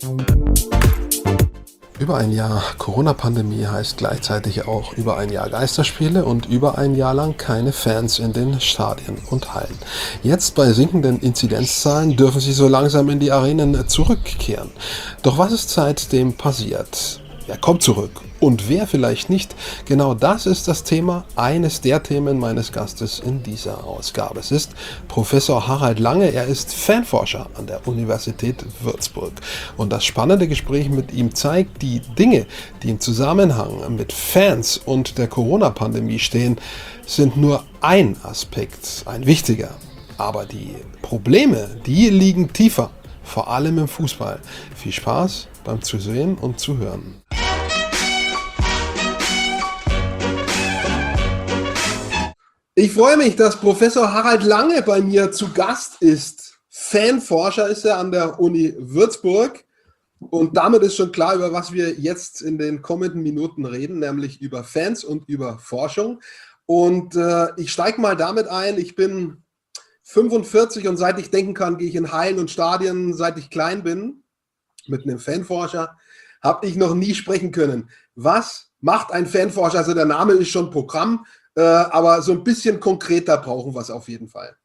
Über ein Jahr Corona-Pandemie heißt gleichzeitig auch über ein Jahr Geisterspiele und über ein Jahr lang keine Fans in den Stadien und Hallen. Jetzt bei sinkenden Inzidenzzahlen dürfen sie so langsam in die Arenen zurückkehren. Doch was ist seitdem passiert? Wer kommt zurück? Und wer vielleicht nicht? Genau das ist das Thema, eines der Themen meines Gastes in dieser Ausgabe. Es ist Professor Harald Lange, er ist Fanforscher an der Universität Würzburg. Und das spannende Gespräch mit ihm zeigt, die Dinge, die im Zusammenhang mit Fans und der Corona-Pandemie stehen, sind nur ein Aspekt, ein wichtiger. Aber die Probleme, die liegen tiefer, vor allem im Fußball. Viel Spaß beim Zusehen und Zuhören. Ich freue mich, dass Professor Harald Lange bei mir zu Gast ist. Fanforscher ist er an der Uni Würzburg. Und damit ist schon klar, über was wir jetzt in den kommenden Minuten reden, nämlich über Fans und über Forschung. Und ich steige mal damit ein, ich bin 45 und seit ich denken kann, gehe ich in Hallen und Stadien, seit ich klein bin, mit einem Fanforscher, habe ich noch nie sprechen können. Was macht ein Fanforscher? Also der Name ist schon Programm, aber so ein bisschen konkreter brauchen wir es auf jeden Fall.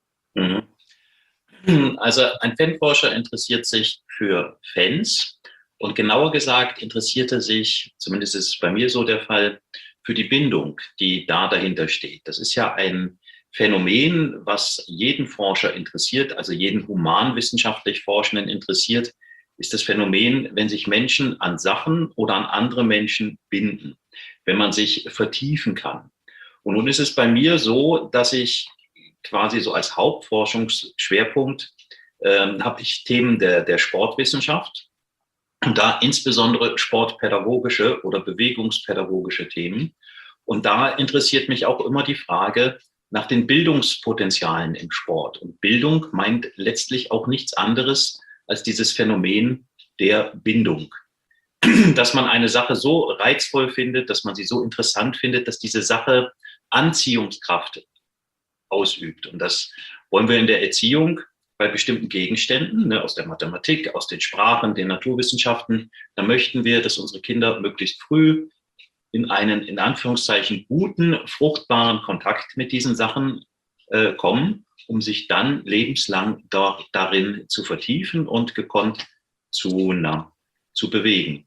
Also ein Fanforscher interessiert sich für Fans und genauer gesagt interessiert er sich, zumindest ist es bei mir so der Fall, für die Bindung, die da dahinter steht. Das ist ja ein Phänomen, was jeden Forscher interessiert, also jeden humanwissenschaftlich Forschenden interessiert, ist das Phänomen, wenn sich Menschen an Sachen oder an andere Menschen binden, wenn man sich vertiefen kann. Und nun ist es bei mir so, dass ich quasi so als Hauptforschungsschwerpunkt habe ich Themen der Sportwissenschaft und da insbesondere sportpädagogische oder bewegungspädagogische Themen. Und da interessiert mich auch immer die Frage nach den Bildungspotenzialen im Sport. Und Bildung meint letztlich auch nichts anderes als dieses Phänomen der Bindung. Dass man eine Sache so reizvoll findet, dass man sie so interessant findet, dass diese Sache Anziehungskraft ausübt. Und das wollen wir in der Erziehung bei bestimmten Gegenständen, ne, aus der Mathematik, aus den Sprachen, den Naturwissenschaften. Da möchten wir, dass unsere Kinder möglichst früh in einen, in Anführungszeichen, guten, fruchtbaren Kontakt mit diesen Sachen kommen, um sich dann lebenslang darin zu vertiefen und gekonnt zu bewegen.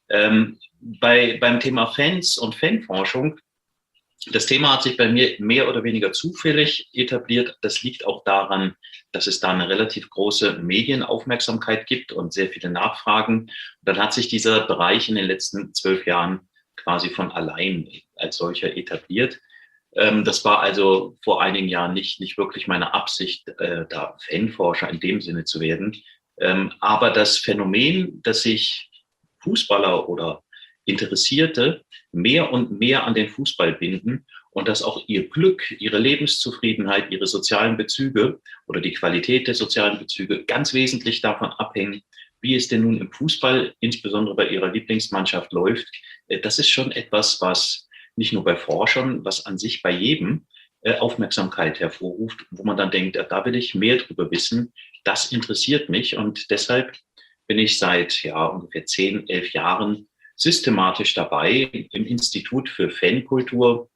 Beim Thema Fans und Fanforschung, das Thema hat sich bei mir mehr oder weniger zufällig etabliert. Das liegt auch daran, dass es da eine relativ große Medienaufmerksamkeit gibt und sehr viele Nachfragen. Und dann hat sich dieser Bereich in den letzten 12 Jahren quasi von allein als solcher etabliert. Das war also vor einigen Jahren nicht wirklich meine Absicht, da Fanforscher in dem Sinne zu werden. Aber das Phänomen, dass sich Fußballer oder Interessierte mehr und mehr an den Fußball binden und dass auch ihr Glück, ihre Lebenszufriedenheit, ihre sozialen Bezüge oder die Qualität der sozialen Bezüge ganz wesentlich davon abhängen, wie es denn nun im Fußball, insbesondere bei ihrer Lieblingsmannschaft, läuft. Das ist schon etwas, was nicht nur bei Forschern, was an sich bei jedem Aufmerksamkeit hervorruft, wo man dann denkt, da will ich mehr drüber wissen, das interessiert mich und deshalb bin ich seit ungefähr 10, 11 Jahren systematisch dabei, im Institut für Fankultur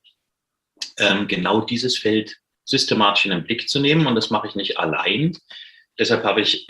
genau dieses Feld systematisch in den Blick zu nehmen. Und das mache ich nicht allein. Deshalb habe ich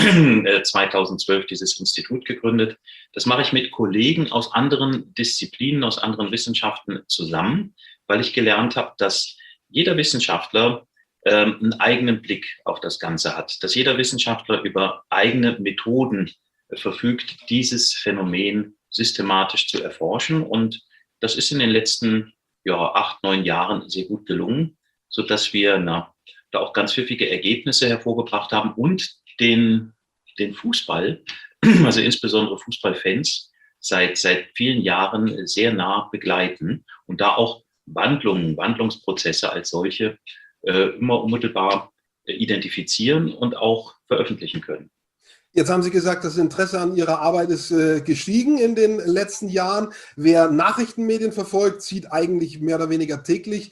2012 dieses Institut gegründet. Das mache ich mit Kollegen aus anderen Disziplinen, aus anderen Wissenschaften zusammen, weil ich gelernt habe, dass jeder Wissenschaftler einen eigenen Blick auf das Ganze hat, dass jeder Wissenschaftler über eigene Methoden verfügt, dieses Phänomen systematisch zu erforschen. Und das ist in den letzten 8, 9 Jahren sehr gut gelungen, sodass wir da auch ganz pfiffige Ergebnisse hervorgebracht haben und den Fußball, also insbesondere Fußballfans, seit vielen Jahren sehr nah begleiten und da auch Wandlungsprozesse als solche immer unmittelbar identifizieren und auch veröffentlichen können. Jetzt haben Sie gesagt, das Interesse an Ihrer Arbeit ist gestiegen in den letzten Jahren. Wer Nachrichtenmedien verfolgt, sieht eigentlich mehr oder weniger täglich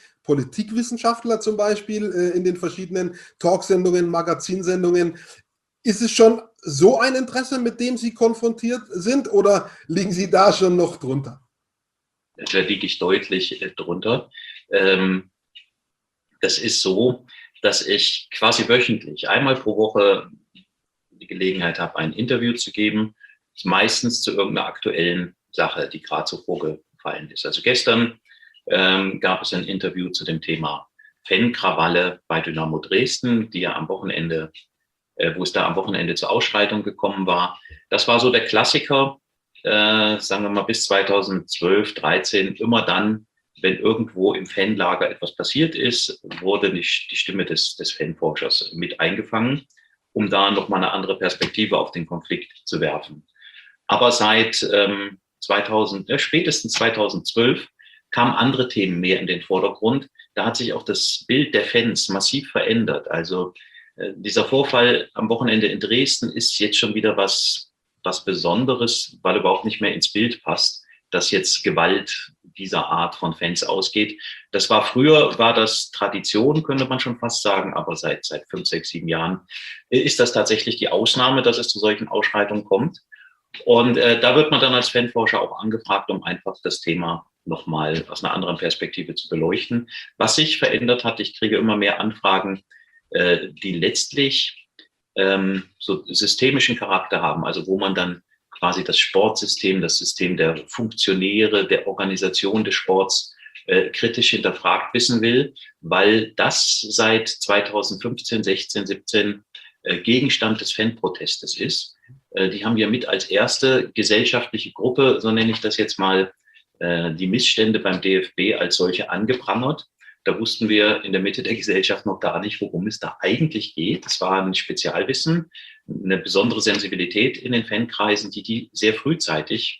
Politikwissenschaftler zum Beispiel in den verschiedenen Talksendungen, Magazinsendungen. Ist es schon so ein Interesse, mit dem Sie konfrontiert sind, oder liegen Sie da schon noch drunter? Da liege ich deutlich drunter. Das ist so, dass ich quasi wöchentlich, einmal pro Woche, die Gelegenheit habe, ein Interview zu geben, meistens zu irgendeiner aktuellen Sache, die gerade so vorgefallen ist. Also gestern gab es ein Interview zu dem Thema Fankrawalle bei Dynamo Dresden, die ja am Wochenende, wo es da am Wochenende zur Ausschreitung gekommen war. Das war so der Klassiker, sagen wir mal bis 2012, 13, immer dann, wenn irgendwo im Fanlager etwas passiert ist, wurde die Stimme des Fanforschers mit eingefangen, um da nochmal eine andere Perspektive auf den Konflikt zu werfen. Aber seit spätestens 2012 kamen andere Themen mehr in den Vordergrund. Da hat sich auch das Bild der Fans massiv verändert. Also dieser Vorfall am Wochenende in Dresden ist jetzt schon wieder was Besonderes, weil überhaupt nicht mehr ins Bild passt, dass jetzt Gewalt dieser Art von Fans ausgeht. Früher war das Tradition, könnte man schon fast sagen, aber seit 5, 6, 7 Jahren ist das tatsächlich die Ausnahme, dass es zu solchen Ausschreitungen kommt. Und da wird man dann als Fanforscher auch angefragt, um einfach das Thema nochmal aus einer anderen Perspektive zu beleuchten. Was sich verändert hat, ich kriege immer mehr Anfragen, die letztlich so systemischen Charakter haben, also wo man dann quasi das Sportsystem, das System der Funktionäre, der Organisation des Sports kritisch hinterfragt wissen will, weil das seit 2015, 16, 17 Gegenstand des Fanprotestes ist. Die haben ja mit als erste gesellschaftliche Gruppe, so nenne ich das jetzt mal, die Missstände beim DFB als solche angeprangert. Da wussten wir in der Mitte der Gesellschaft noch gar nicht, worum es da eigentlich geht. Das war ein Spezialwissen, eine besondere Sensibilität in den Fankreisen, die sehr frühzeitig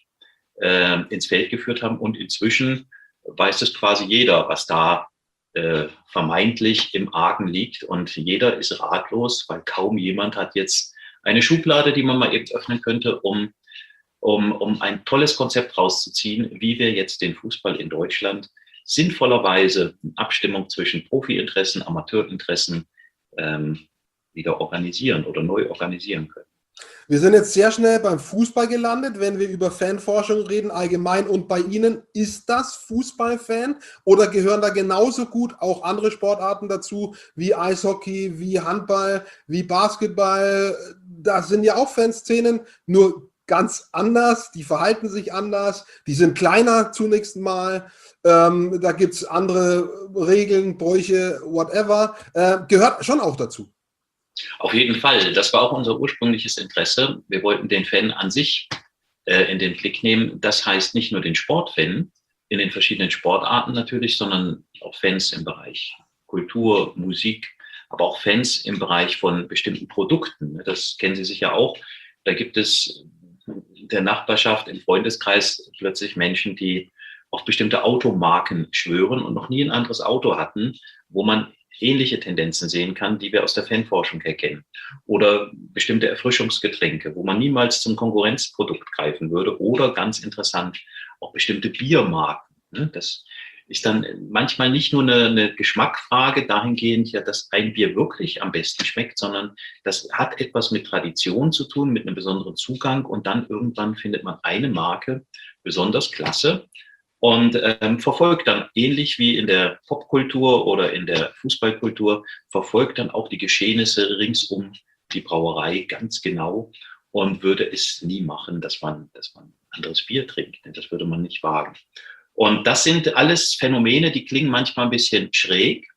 ins Feld geführt haben. Und inzwischen weiß es quasi jeder, was da vermeintlich im Argen liegt. Und jeder ist ratlos, weil kaum jemand hat jetzt eine Schublade, die man mal eben öffnen könnte, um ein tolles Konzept rauszuziehen, wie wir jetzt den Fußball in Deutschland sinnvollerweise in Abstimmung zwischen Profiinteressen, Amateurinteressen wieder organisieren oder neu organisieren können. Wir sind jetzt sehr schnell beim Fußball gelandet, wenn wir über Fanforschung reden allgemein. Und bei Ihnen, ist das Fußballfan oder gehören da genauso gut auch andere Sportarten dazu, wie Eishockey, wie Handball, wie Basketball? Da sind ja auch Fanszenen, nur ganz anders, die verhalten sich anders, die sind kleiner zunächst mal, da gibt es andere Regeln, Bräuche, whatever. Gehört schon auch dazu. Auf jeden Fall. Das war auch unser ursprüngliches Interesse. Wir wollten den Fan an sich in den Blick nehmen. Das heißt nicht nur den Sportfan in den verschiedenen Sportarten natürlich, sondern auch Fans im Bereich Kultur, Musik, aber auch Fans im Bereich von bestimmten Produkten. Das kennen Sie sicher auch. Da gibt es in der Nachbarschaft, im Freundeskreis plötzlich Menschen, die auf bestimmte Automarken schwören und noch nie ein anderes Auto hatten, wo man ähnliche Tendenzen sehen kann, die wir aus der Fanforschung erkennen. Oder bestimmte Erfrischungsgetränke, wo man niemals zum Konkurrenzprodukt greifen würde. Oder ganz interessant, auch bestimmte Biermarken. Das ist dann manchmal nicht nur eine Geschmackfrage dahingehend, ja, dass ein Bier wirklich am besten schmeckt, sondern das hat etwas mit Tradition zu tun, mit einem besonderen Zugang. Und dann irgendwann findet man eine Marke besonders klasse und verfolgt dann, ähnlich wie in der Popkultur oder in der Fußballkultur, verfolgt dann auch die Geschehnisse rings die Brauerei ganz genau und würde es nie machen, dass man anderes Bier trinkt. Das würde man nicht wagen. Und das sind alles Phänomene, die klingen manchmal ein bisschen schräg,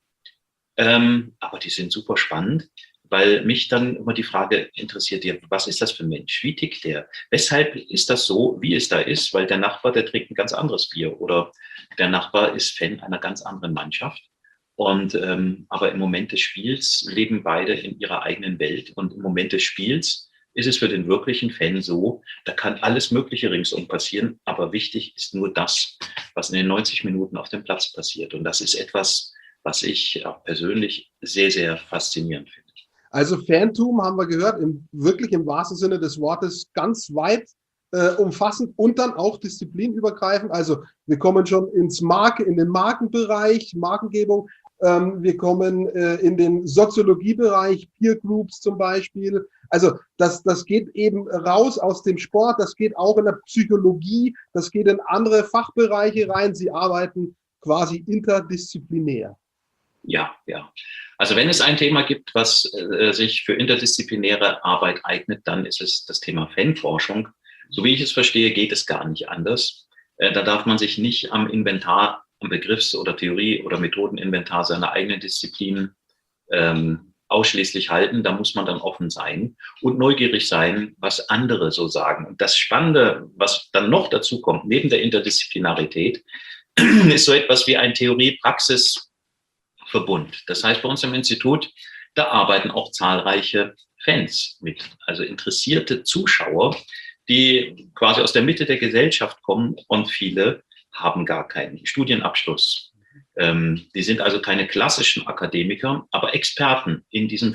aber die sind super spannend, weil mich dann immer die Frage interessiert, ja, was ist das für ein Mensch? Wie tickt der? Weshalb ist das so, wie es da ist? Weil der Nachbar, der trinkt ein ganz anderes Bier oder der Nachbar ist Fan einer ganz anderen Mannschaft. Und aber im Moment des Spiels leben beide in ihrer eigenen Welt. Und im Moment des Spiels ist es für den wirklichen Fan so, da kann alles Mögliche ringsum passieren, aber wichtig ist nur das, was in den 90 Minuten auf dem Platz passiert. Und das ist etwas, was ich auch persönlich sehr, sehr faszinierend finde. Also Fantum haben wir gehört, wirklich im wahrsten Sinne des Wortes ganz weit umfassend und dann auch disziplinübergreifend. Also wir kommen schon in den Markenbereich, Markengebung. Wir kommen in den Soziologiebereich, Peer Groups zum Beispiel. Also das geht eben raus aus dem Sport, das geht auch in der Psychologie, das geht in andere Fachbereiche rein. Sie arbeiten quasi interdisziplinär. Ja, ja. Also wenn es ein Thema gibt, was sich für interdisziplinäre Arbeit eignet, dann ist es das Thema Fanforschung. So wie ich es verstehe, geht es gar nicht anders. Da darf man sich nicht am Inventar, am Begriffs- oder Theorie- oder Methodeninventar seiner eigenen Disziplin ausschließlich halten. Da muss man dann offen sein und neugierig sein, was andere so sagen. Und das Spannende, was dann noch dazu kommt, neben der Interdisziplinarität, ist so etwas wie ein Theorie-Praxis-Verbund. Das heißt, bei uns im Institut, da arbeiten auch zahlreiche Fans mit, also interessierte Zuschauer, die quasi aus der Mitte der Gesellschaft kommen, und viele haben gar keinen Studienabschluss. Die sind also keine klassischen Akademiker, aber Experten in diesem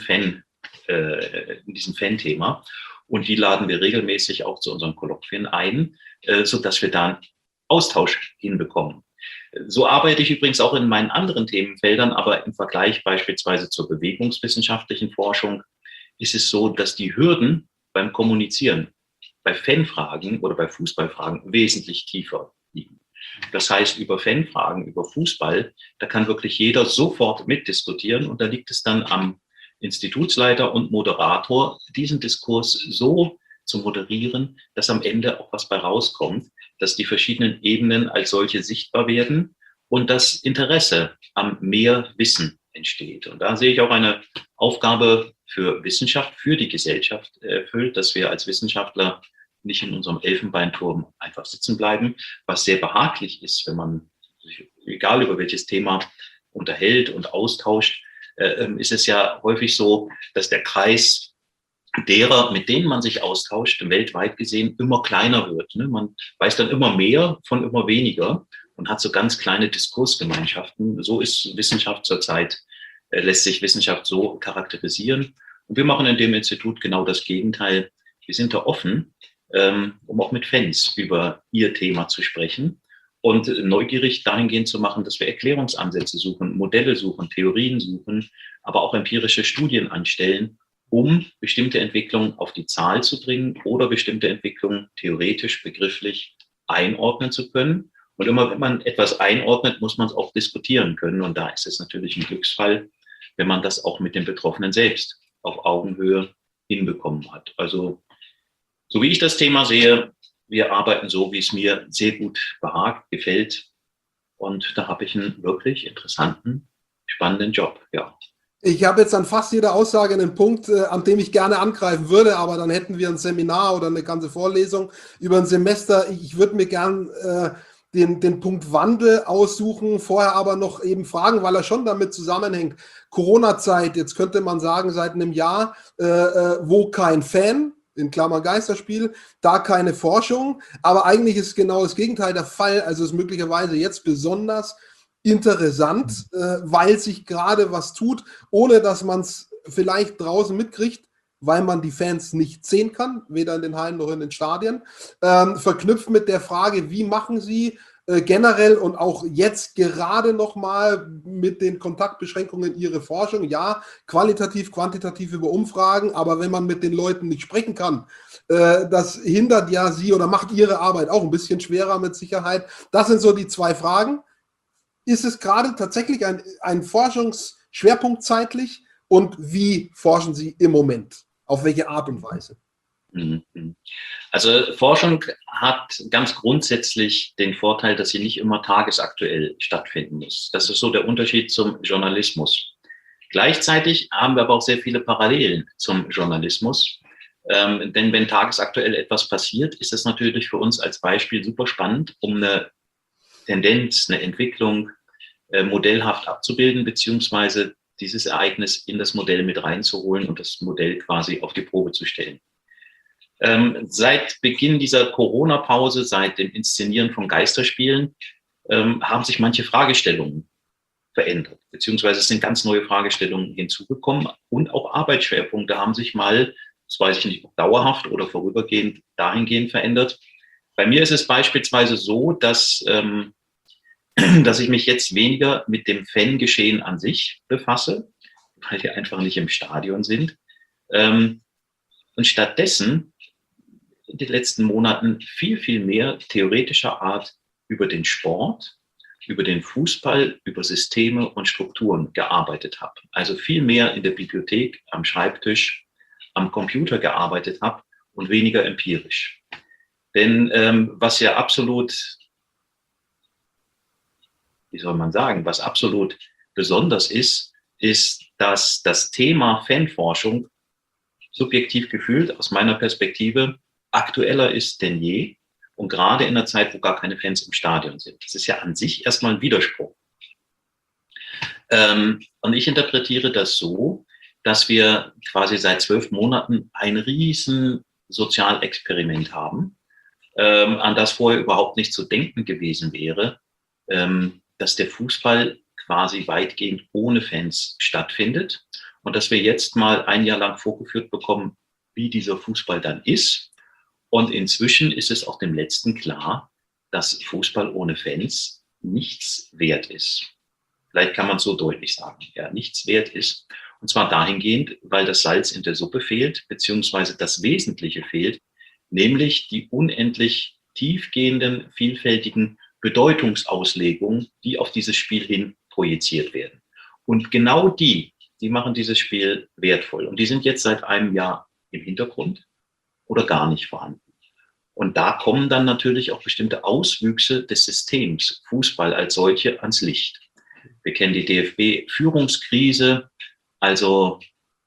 Fan-Thema. Und die laden wir regelmäßig auch zu unseren Kolloquien ein, sodass wir da einen Austausch hinbekommen. So arbeite ich übrigens auch in meinen anderen Themenfeldern, aber im Vergleich beispielsweise zur bewegungswissenschaftlichen Forschung ist es so, dass die Hürden beim Kommunizieren bei Fanfragen oder bei Fußballfragen wesentlich tiefer liegen. Das heißt, über Fanfragen, über Fußball, da kann wirklich jeder sofort mitdiskutieren, und da liegt es dann am Institutsleiter und Moderator, diesen Diskurs so zu moderieren, dass am Ende auch was bei rauskommt, dass die verschiedenen Ebenen als solche sichtbar werden und das Interesse am mehr Wissen entsteht. Und da sehe ich auch eine Aufgabe für Wissenschaft, für die Gesellschaft erfüllt, dass wir als Wissenschaftler nicht in unserem Elfenbeinturm einfach sitzen bleiben, was sehr behaglich ist, wenn man sich, egal über welches Thema, unterhält und austauscht, ist es ja häufig so, dass der Kreis derer, mit denen man sich austauscht, weltweit gesehen immer kleiner wird. Ne? Man weiß dann immer mehr von immer weniger und hat so ganz kleine Diskursgemeinschaften. So ist Wissenschaft zurzeit, lässt sich Wissenschaft so charakterisieren. Und wir machen in dem Institut genau das Gegenteil. Wir sind da offen, um auch mit Fans über ihr Thema zu sprechen und neugierig dahingehend zu machen, dass wir Erklärungsansätze suchen, Modelle suchen, Theorien suchen, aber auch empirische Studien anstellen, um bestimmte Entwicklungen auf die Zahl zu bringen oder bestimmte Entwicklungen theoretisch, begrifflich einordnen zu können. Und immer wenn man etwas einordnet, muss man es auch diskutieren können. Und da ist es natürlich ein Glücksfall, wenn man das auch mit den Betroffenen selbst auf Augenhöhe hinbekommen hat. Also so wie ich das Thema sehe, wir arbeiten so, wie es mir sehr gut behagt, gefällt. Und da habe ich einen wirklich interessanten, spannenden Job, ja. Ich habe jetzt an fast jeder Aussage einen Punkt, an dem ich gerne angreifen würde, aber dann hätten wir ein Seminar oder eine ganze Vorlesung über ein Semester. Ich würde mir gern den Punkt Wandel aussuchen, vorher aber noch eben fragen, weil er schon damit zusammenhängt. Corona-Zeit, jetzt könnte man sagen, seit einem Jahr, wo kein Fan, in Klammern Geisterspiel, da keine Forschung, aber eigentlich ist genau das Gegenteil der Fall, also ist möglicherweise jetzt besonders interessant, weil sich gerade was tut, ohne dass man es vielleicht draußen mitkriegt, weil man die Fans nicht sehen kann, weder in den Hallen noch in den Stadien, verknüpft mit der Frage, wie machen sie generell und auch jetzt gerade nochmal mit den Kontaktbeschränkungen ihre Forschung, ja, qualitativ, quantitativ über Umfragen, aber wenn man mit den Leuten nicht sprechen kann, das hindert ja sie oder macht ihre Arbeit auch ein bisschen schwerer mit Sicherheit. Das sind so die zwei Fragen. Ist es gerade tatsächlich ein Forschungsschwerpunkt zeitlich und wie forschen Sie im Moment? Auf welche Art und Weise? Also Forschung hat ganz grundsätzlich den Vorteil, dass sie nicht immer tagesaktuell stattfinden muss. Das ist so der Unterschied zum Journalismus. Gleichzeitig haben wir aber auch sehr viele Parallelen zum Journalismus. Denn wenn tagesaktuell etwas passiert, ist es natürlich für uns als Beispiel super spannend, um eine Tendenz, eine Entwicklung modellhaft abzubilden, beziehungsweise dieses Ereignis in das Modell mit reinzuholen und das Modell quasi auf die Probe zu stellen. Seit Beginn dieser Corona-Pause, seit dem Inszenieren von Geisterspielen, haben sich manche Fragestellungen verändert, beziehungsweise es sind ganz neue Fragestellungen hinzugekommen und auch Arbeitsschwerpunkte haben sich mal, das weiß ich nicht, ob dauerhaft oder vorübergehend dahingehend verändert. Bei mir ist es beispielsweise so, dass dass ich mich jetzt weniger mit dem Fangeschehen an sich befasse, weil wir einfach nicht im Stadion sind. Und stattdessen in den letzten Monaten viel, viel mehr theoretischer Art über den Sport, über den Fußball, über Systeme und Strukturen gearbeitet habe. Also viel mehr in der Bibliothek, am Schreibtisch, am Computer gearbeitet habe und weniger empirisch. Denn was ja absolut, wie soll man sagen, was absolut besonders ist, dass das Thema Fanforschung subjektiv gefühlt aus meiner Perspektive aktueller ist denn je und gerade in einer Zeit, wo gar keine Fans im Stadion sind. Das ist ja an sich erstmal ein Widerspruch. Und ich interpretiere das so, dass wir quasi seit 12 Monaten ein riesen Sozialexperiment haben, an das vorher überhaupt nicht zu denken gewesen wäre, dass der Fußball quasi weitgehend ohne Fans stattfindet und dass wir jetzt mal ein Jahr lang vorgeführt bekommen, wie dieser Fußball dann ist. Und inzwischen ist es auch dem Letzten klar, dass Fußball ohne Fans nichts wert ist. Vielleicht kann man es so deutlich sagen, ja, nichts wert ist. Und zwar dahingehend, weil das Salz in der Suppe fehlt, beziehungsweise das Wesentliche fehlt, nämlich die unendlich tiefgehenden, vielfältigen Bedeutungsauslegungen, die auf dieses Spiel hin projiziert werden. Und genau die machen dieses Spiel wertvoll. Und die sind jetzt seit einem Jahr im Hintergrund oder gar nicht vorhanden. Und da kommen dann natürlich auch bestimmte Auswüchse des Systems Fußball als solche ans Licht. Wir kennen die DFB-Führungskrise, also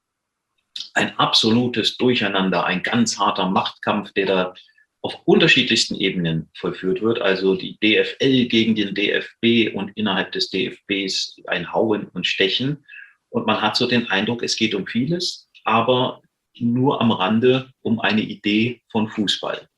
ein absolutes Durcheinander, ein ganz harter Machtkampf, der da auf unterschiedlichsten Ebenen vollführt wird. Also die DFL gegen den DFB und innerhalb des DFBs ein Hauen und Stechen. Und man hat so den Eindruck, es geht um vieles, aber nur am Rande um eine Idee von Fußball.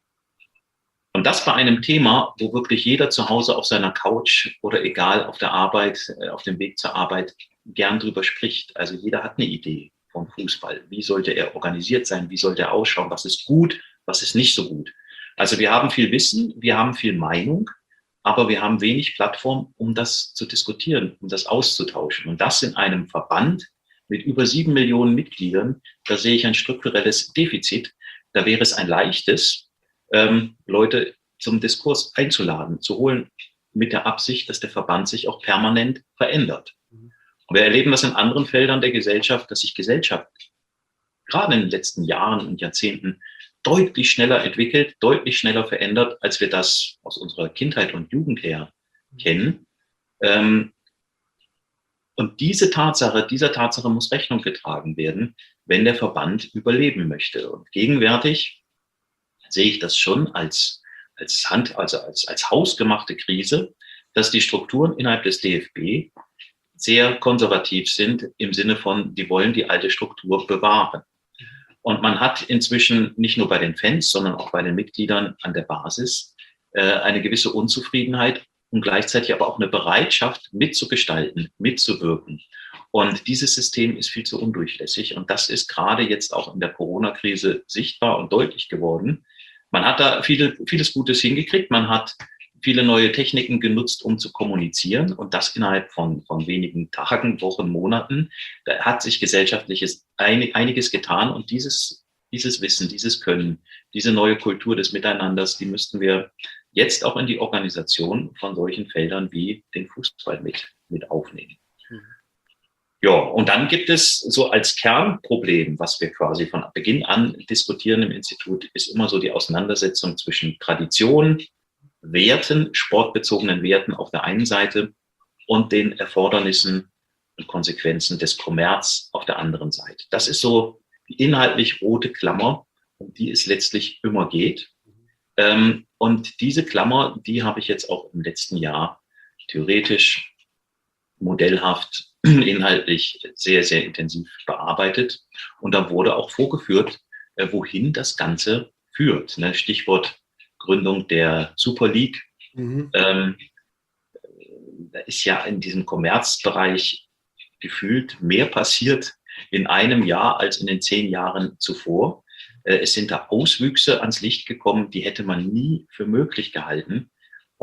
Und das bei einem Thema, wo wirklich jeder zu Hause auf seiner Couch oder egal auf der Arbeit, auf dem Weg zur Arbeit gern drüber spricht. Also jeder hat eine Idee vom Fußball. Wie sollte er organisiert sein? Wie sollte er ausschauen? Was ist gut? Was ist nicht so gut? Also wir haben viel Wissen, wir haben viel Meinung, aber wir haben wenig Plattform, um das zu diskutieren, um das auszutauschen. Und das in einem Verband mit über 7 Millionen Mitgliedern, da sehe ich ein strukturelles Defizit. Da wäre es ein leichtes, Leute zum Diskurs einzuladen, zu holen, mit der Absicht, dass der Verband sich auch permanent verändert. Und wir erleben das in anderen Feldern der Gesellschaft, dass sich Gesellschaft gerade in den letzten Jahren und Jahrzehnten deutlich schneller entwickelt, deutlich schneller verändert, als wir das aus unserer Kindheit und Jugend her kennen. Und dieser Tatsache muss Rechnung getragen werden, wenn der Verband überleben möchte. Und gegenwärtig sehe ich das schon als hausgemachte Krise, dass die Strukturen innerhalb des DFB sehr konservativ sind im Sinne von, die wollen die alte Struktur bewahren. Und man hat inzwischen nicht nur bei den Fans, sondern auch bei den Mitgliedern an der Basis eine gewisse Unzufriedenheit und gleichzeitig aber auch eine Bereitschaft, mitzugestalten, mitzuwirken. Und dieses System ist viel zu undurchlässig. Und das ist gerade jetzt auch in der Corona-Krise sichtbar und deutlich geworden. Man hat da vieles Gutes hingekriegt. Man hat viele neue Techniken genutzt, um zu kommunizieren. Und das innerhalb von wenigen Tagen, Wochen, Monaten. Da hat sich gesellschaftliches einiges getan. Und dieses Wissen, dieses Können, diese neue Kultur des Miteinanders, die müssten wir jetzt auch in die Organisation von solchen Feldern wie den Fußball mit aufnehmen. Ja, und dann gibt es so als Kernproblem, was wir quasi von Beginn an diskutieren im Institut, ist immer so die Auseinandersetzung zwischen Tradition, Werten, sportbezogenen Werten auf der einen Seite und den Erfordernissen und Konsequenzen des Kommerz auf der anderen Seite. Das ist so die inhaltlich rote Klammer, um die es letztlich immer geht. Und diese Klammer, die habe ich jetzt auch im letzten Jahr theoretisch, modellhaft, inhaltlich sehr, sehr intensiv bearbeitet. Und da wurde auch vorgeführt, wohin das Ganze führt. Stichwort Gründung der Super League. Da ist ja in diesem Kommerzbereich gefühlt mehr passiert in einem Jahr als in den 10 Jahren zuvor. Es sind da Auswüchse ans Licht gekommen, die hätte man nie für möglich gehalten.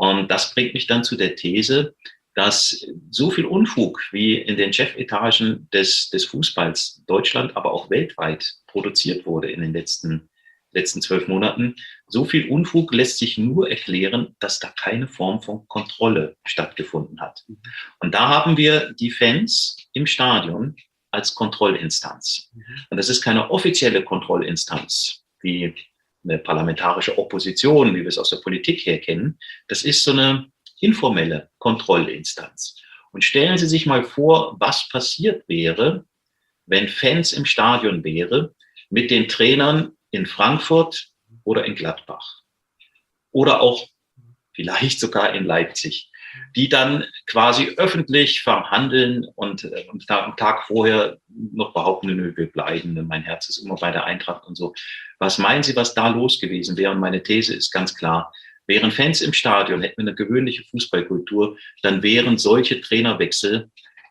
Und das bringt mich dann zu der These, dass so viel Unfug wie in den Chefetagen des Fußballs Deutschland, aber auch weltweit produziert wurde in den letzten 12 Monaten, so viel Unfug lässt sich nur erklären, dass da keine Form von Kontrolle stattgefunden hat. Und da haben wir die Fans im Stadion als Kontrollinstanz. Und das ist keine offizielle Kontrollinstanz, wie eine parlamentarische Opposition, wie wir es aus der Politik her kennen. Das ist so eine informelle Kontrollinstanz. Und stellen Sie sich mal vor, was passiert wäre, wenn Fans im Stadion wäre mit den Trainern in Frankfurt oder in Gladbach oder auch vielleicht sogar in Leipzig, die dann quasi öffentlich verhandeln und am Tag vorher noch behaupten, nö, wir bleiben, mein Herz ist immer bei der Eintracht und so. Was meinen Sie, was da los gewesen wäre? Und meine These ist ganz klar, wären Fans im Stadion, hätten wir eine gewöhnliche Fußballkultur, dann wären solche Trainerwechsel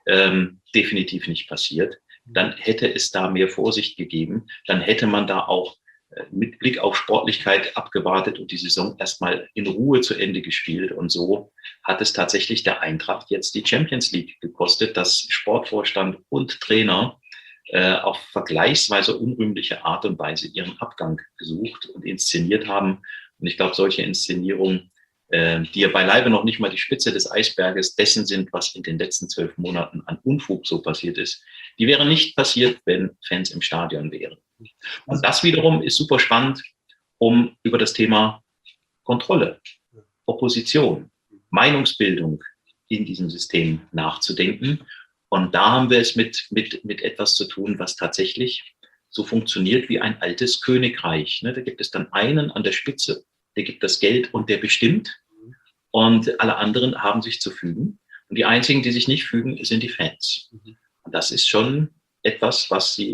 definitiv nicht passiert. Dann hätte es da mehr Vorsicht gegeben. Dann hätte man da auch mit Blick auf Sportlichkeit abgewartet und die Saison erstmal in Ruhe zu Ende gespielt. Und so hat es tatsächlich der Eintracht jetzt die Champions League gekostet, dass Sportvorstand und Trainer auf vergleichsweise unrühmliche Art und Weise ihren Abgang gesucht und inszeniert haben. Und ich glaube, solche Inszenierungen, die ja beileibe noch nicht mal die Spitze des Eisberges dessen sind, was in den letzten 12 Monaten an Unfug so passiert ist, die wären nicht passiert, wenn Fans im Stadion wären. Und das wiederum ist super spannend, um über das Thema Kontrolle, Opposition, Meinungsbildung in diesem System nachzudenken. Und da haben wir es mit etwas zu tun, was tatsächlich so funktioniert wie ein altes Königreich. Da gibt es dann einen an der Spitze, der gibt das Geld und der bestimmt. Und alle anderen haben sich zu fügen. Und die einzigen, die sich nicht fügen, sind die Fans. Und das ist schon etwas,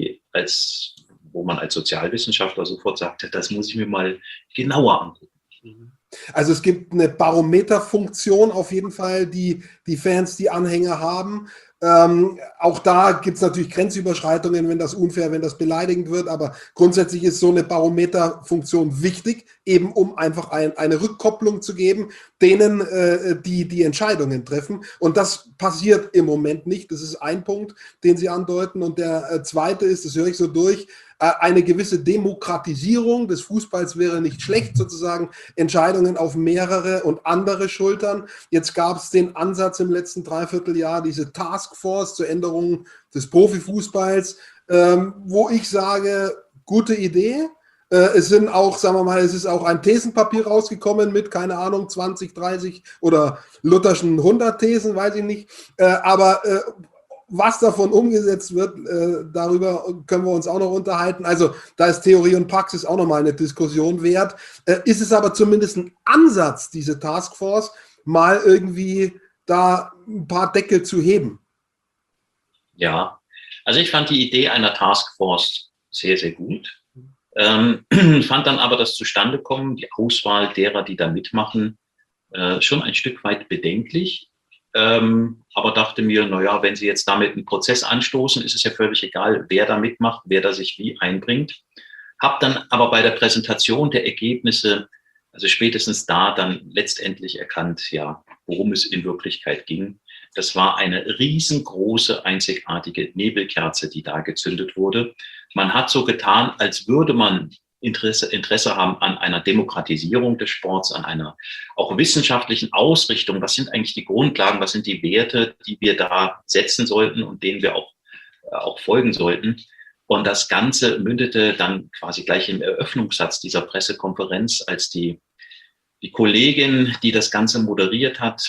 wo man als Sozialwissenschaftler sofort sagt, das muss ich mir mal genauer angucken. Also es gibt eine Barometerfunktion auf jeden Fall, die Fans, die Anhänger haben. Auch da gibt es natürlich Grenzüberschreitungen, wenn das unfair, wenn das beleidigend wird, aber grundsätzlich ist so eine Barometerfunktion wichtig, eben um einfach eine Rückkopplung zu geben, denen die Entscheidungen treffen. Und das passiert im Moment nicht. Das ist ein Punkt, den Sie andeuten. Und der zweite ist, das höre ich so durch, eine gewisse Demokratisierung des Fußballs wäre nicht schlecht, sozusagen Entscheidungen auf mehrere und andere Schultern. Jetzt gab es den Ansatz im letzten Dreivierteljahr, diese Taskforce zur Änderung des Profifußballs, wo ich sage, gute Idee. Es sind auch, sagen wir mal, es ist auch ein Thesenpapier rausgekommen mit, keine Ahnung, 20, 30 oder Lutherschen 100 Thesen, weiß ich nicht. Aber was davon umgesetzt wird, darüber können wir uns auch noch unterhalten. Also da ist Theorie und Praxis auch nochmal eine Diskussion wert. Ist es aber zumindest ein Ansatz, diese Taskforce, mal irgendwie da ein paar Deckel zu heben? Ja, also ich fand die Idee einer Taskforce sehr, sehr gut. Fand dann aber das Zustandekommen, die Auswahl derer, die da mitmachen, schon ein Stück weit bedenklich. Aber dachte mir, naja, wenn Sie jetzt damit einen Prozess anstoßen, ist es ja völlig egal, wer da mitmacht, wer da sich wie einbringt. Hab dann aber bei der Präsentation der Ergebnisse, also spätestens da dann letztendlich erkannt, ja, worum es in Wirklichkeit ging. Das war eine riesengroße, einzigartige Nebelkerze, die da gezündet wurde. Man hat so getan, als würde man Interesse haben an einer Demokratisierung des Sports, an einer auch wissenschaftlichen Ausrichtung. Was sind eigentlich die Grundlagen, was sind die Werte, die wir da setzen sollten und denen wir auch folgen sollten? Und das Ganze mündete dann quasi gleich im Eröffnungssatz dieser Pressekonferenz, als die Kollegin, die das Ganze moderiert hat,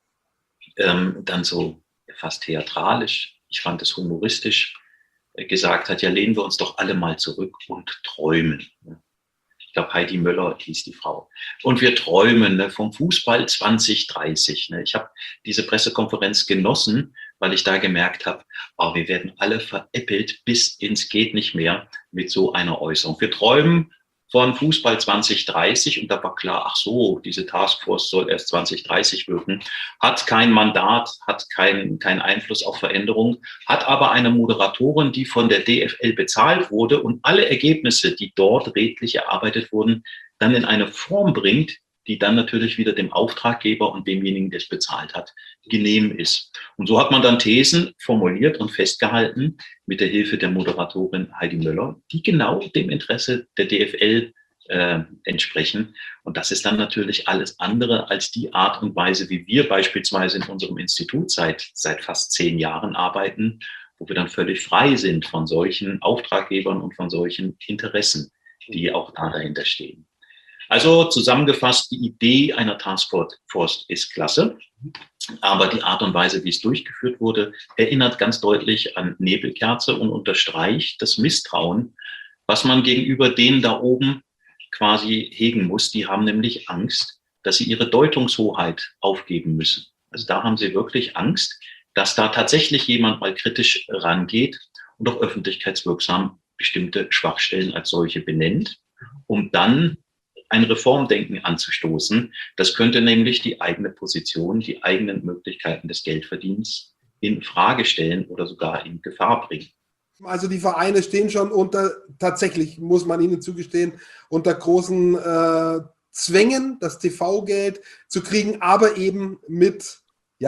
dann so fast theatralisch, ich fand es humoristisch, gesagt hat, ja, lehnen wir uns doch alle mal zurück und träumen. Ich glaube, Heidi Möller hieß die Frau. Und wir träumen vom Fußball 2030. Ich habe diese Pressekonferenz genossen, weil ich da gemerkt habe, wir werden alle veräppelt bis ins geht nicht mehr mit so einer Äußerung. Wir träumen von Fußball 2030 und da war klar, ach so, diese Taskforce soll erst 2030 wirken, hat kein Mandat, hat keinen Einfluss auf Veränderung, hat aber eine Moderatorin, die von der DFL bezahlt wurde und alle Ergebnisse, die dort redlich erarbeitet wurden, dann in eine Form bringt, die dann natürlich wieder dem Auftraggeber und demjenigen, der es bezahlt hat, genehm ist. Und so hat man dann Thesen formuliert und festgehalten mit der Hilfe der Moderatorin Heidi Möller, die genau dem Interesse der DFL entsprechen. Und das ist dann natürlich alles andere als die Art und Weise, wie wir beispielsweise in unserem Institut seit fast 10 Jahren arbeiten, wo wir dann völlig frei sind von solchen Auftraggebern und von solchen Interessen, die auch da dahinter stehen. Also zusammengefasst, die Idee einer Taskforce ist klasse, aber die Art und Weise, wie es durchgeführt wurde, erinnert ganz deutlich an Nebelkerze und unterstreicht das Misstrauen, was man gegenüber denen da oben quasi hegen muss. Die haben nämlich Angst, dass sie ihre Deutungshoheit aufgeben müssen. Also da haben sie wirklich Angst, dass da tatsächlich jemand mal kritisch rangeht und auch öffentlichkeitswirksam bestimmte Schwachstellen als solche benennt, um dann ein Reformdenken anzustoßen. Das könnte nämlich die eigene Position, die eigenen Möglichkeiten des Geldverdienens in Frage stellen oder sogar in Gefahr bringen. Also die Vereine stehen schon tatsächlich, muss man ihnen zugestehen, unter großen Zwängen, das TV-Geld zu kriegen, aber eben mit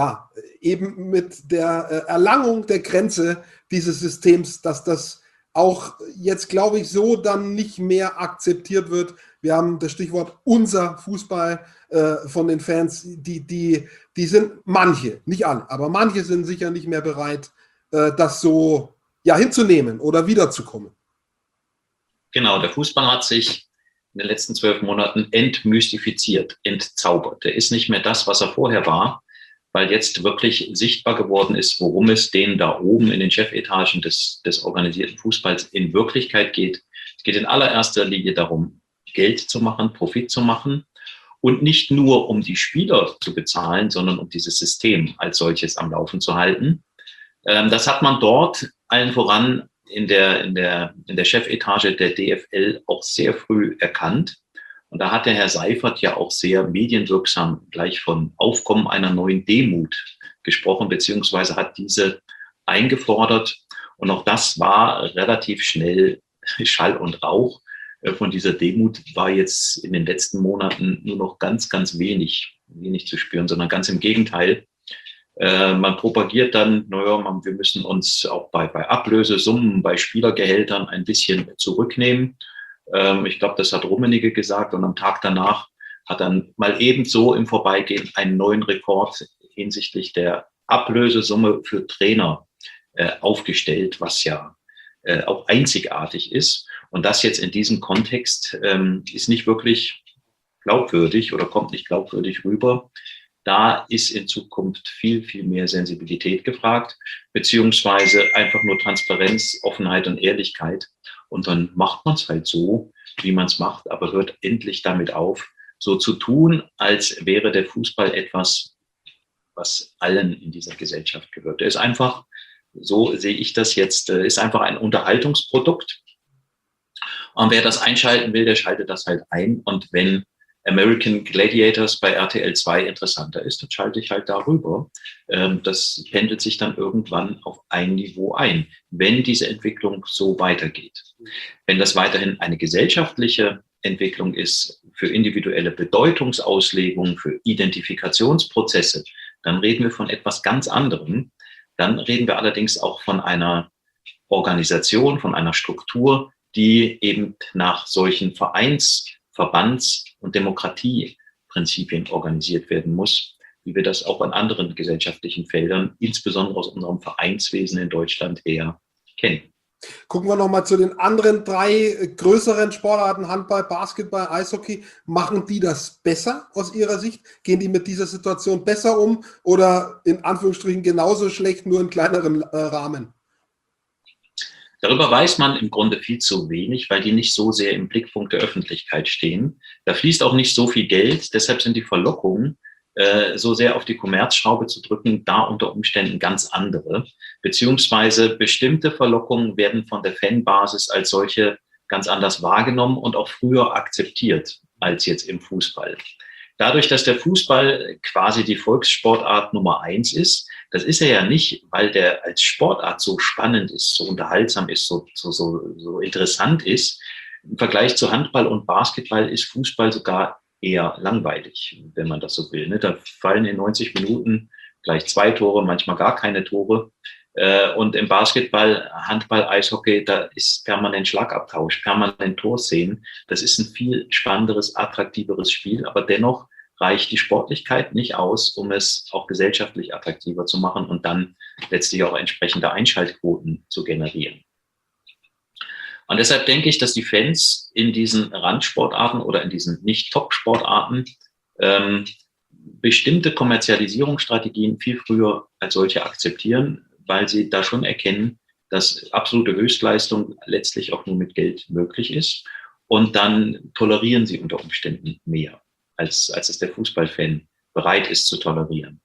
der Erlangung der Grenze dieses Systems, dass das auch jetzt, glaube ich, so dann nicht mehr akzeptiert wird. Wir haben das Stichwort unser Fußball von den Fans, die sind manche, nicht alle, aber manche sind sicher nicht mehr bereit, das so hinzunehmen oder wiederzukommen. Genau, der Fußball hat sich in den letzten 12 Monaten entmystifiziert, entzaubert. Der ist nicht mehr das, was er vorher war, weil jetzt wirklich sichtbar geworden ist, worum es denen da oben in den Chefetagen des organisierten Fußballs in Wirklichkeit geht. Es geht in allererster Linie darum, Geld zu machen, Profit zu machen und nicht nur um die Spieler zu bezahlen, sondern um dieses System als solches am Laufen zu halten. Das hat man dort allen voran in der Chefetage der DFL auch sehr früh erkannt. Und da hat der Herr Seifert ja auch sehr medienwirksam gleich von Aufkommen einer neuen Demut gesprochen, beziehungsweise hat diese eingefordert. Und auch das war relativ schnell Schall und Rauch. Von dieser Demut war jetzt in den letzten Monaten nur noch ganz, ganz wenig zu spüren, sondern ganz im Gegenteil. Man propagiert dann, wir müssen uns auch bei Ablösesummen, bei Spielergehältern ein bisschen zurücknehmen. Ich glaube, das hat Rummenigge gesagt und am Tag danach hat dann mal ebenso im Vorbeigehen einen neuen Rekord hinsichtlich der Ablösesumme für Trainer aufgestellt, was ja auch einzigartig ist. Und das jetzt in diesem Kontext ist nicht wirklich glaubwürdig oder kommt nicht glaubwürdig rüber. Da ist in Zukunft viel, viel mehr Sensibilität gefragt, beziehungsweise einfach nur Transparenz, Offenheit und Ehrlichkeit. Und dann macht man es halt so, wie man es macht, aber hört endlich damit auf, so zu tun, als wäre der Fußball etwas, was allen in dieser Gesellschaft gehört. Der ist einfach, so sehe ich das jetzt, ist einfach ein Unterhaltungsprodukt. Und wer das einschalten will, der schaltet das halt ein. Und wenn American Gladiators bei RTL 2 interessanter ist, dann schalte ich halt darüber. Das pendelt sich dann irgendwann auf ein Niveau ein, wenn diese Entwicklung so weitergeht. Wenn das weiterhin eine gesellschaftliche Entwicklung ist, für individuelle Bedeutungsauslegung, für Identifikationsprozesse, dann reden wir von etwas ganz anderem. Dann reden wir allerdings auch von einer Organisation, von einer Struktur, die eben nach solchen Verbands- und Demokratieprinzipien organisiert werden muss, wie wir das auch an anderen gesellschaftlichen Feldern, insbesondere aus unserem Vereinswesen in Deutschland, eher kennen. Gucken wir nochmal zu den anderen 3 größeren Sportarten, Handball, Basketball, Eishockey. Machen die das besser aus Ihrer Sicht? Gehen die mit dieser Situation besser um oder in Anführungsstrichen genauso schlecht, nur in kleineren Rahmen? Darüber weiß man im Grunde viel zu wenig, weil die nicht so sehr im Blickpunkt der Öffentlichkeit stehen. Da fließt auch nicht so viel Geld, deshalb sind die Verlockungen, so sehr auf die Kommerzschraube zu drücken, da unter Umständen ganz andere. Beziehungsweise bestimmte Verlockungen werden von der Fanbasis als solche ganz anders wahrgenommen und auch früher akzeptiert als jetzt im Fußball. Dadurch, dass der Fußball quasi die Volkssportart Nummer 1 ist, das ist er ja nicht, weil der als Sportart so spannend ist, so unterhaltsam ist, so interessant ist. Im Vergleich zu Handball und Basketball ist Fußball sogar eher langweilig, wenn man das so will. Ne? Da fallen in 90 Minuten gleich 2 Tore, manchmal gar keine Tore. Und im Basketball, Handball, Eishockey, da ist permanent Schlagabtausch, permanent Torszenen. Das ist ein viel spannenderes, attraktiveres Spiel, aber dennoch reicht die Sportlichkeit nicht aus, um es auch gesellschaftlich attraktiver zu machen und dann letztlich auch entsprechende Einschaltquoten zu generieren. Und deshalb denke ich, dass die Fans in diesen Randsportarten oder in diesen Nicht-Top-Sportarten bestimmte Kommerzialisierungsstrategien viel früher als solche akzeptieren, weil sie da schon erkennen, dass absolute Höchstleistung letztlich auch nur mit Geld möglich ist. Und dann tolerieren sie unter Umständen mehr, als es der Fußballfan bereit ist zu tolerieren.